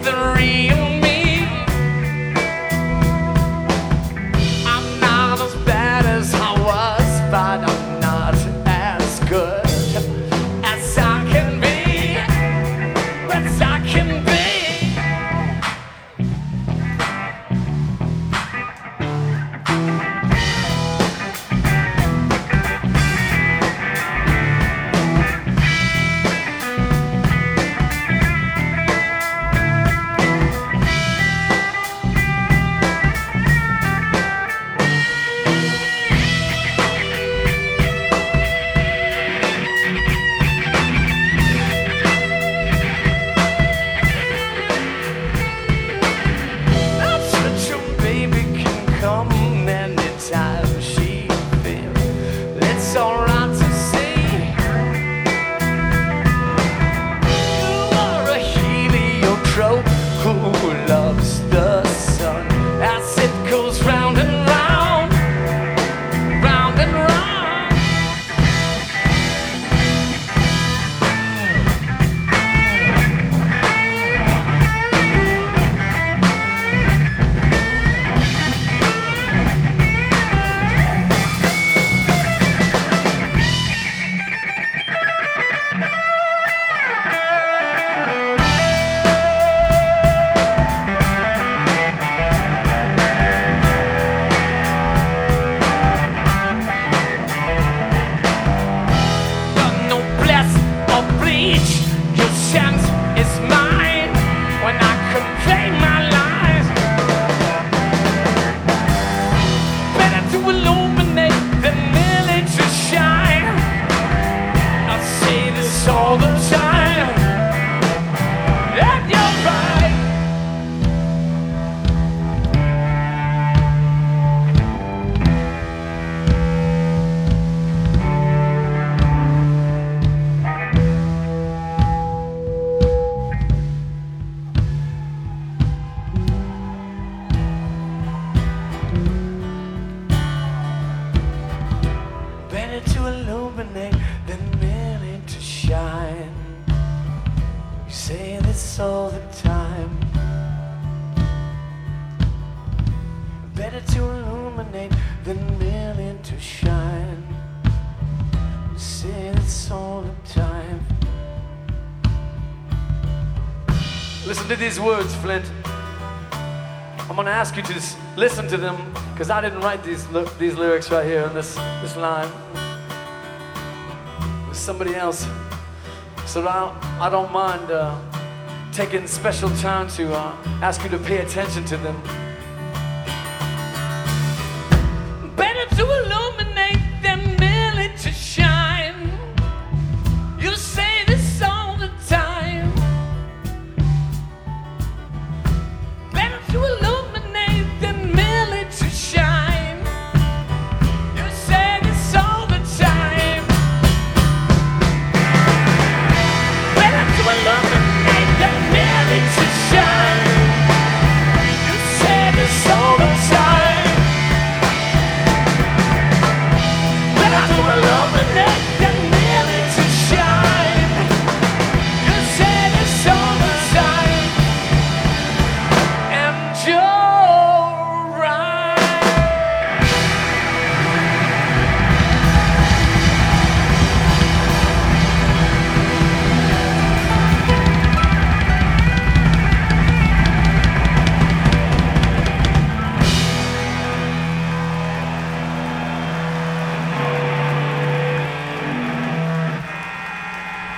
the real me. I'm not as bad as I was, but I'm not as good as I can be, as I can be. Anytime she feels it's alright to see. You are a heliotrope who loves the sun as it goes round and round, round and round. Your chance is mine when I convey my lies. Better to illuminate than merely to shine. I say this all the time, and you're right. Better to illuminate than merely to shine. You say this all the time. Better to illuminate than merely to shine. You say this all the time. Listen to these words, Flint. I'm gonna ask you to just listen to them, because I didn't write these lyrics right here in this line. It was somebody else. So I don't mind taking special time to ask you to pay attention to them.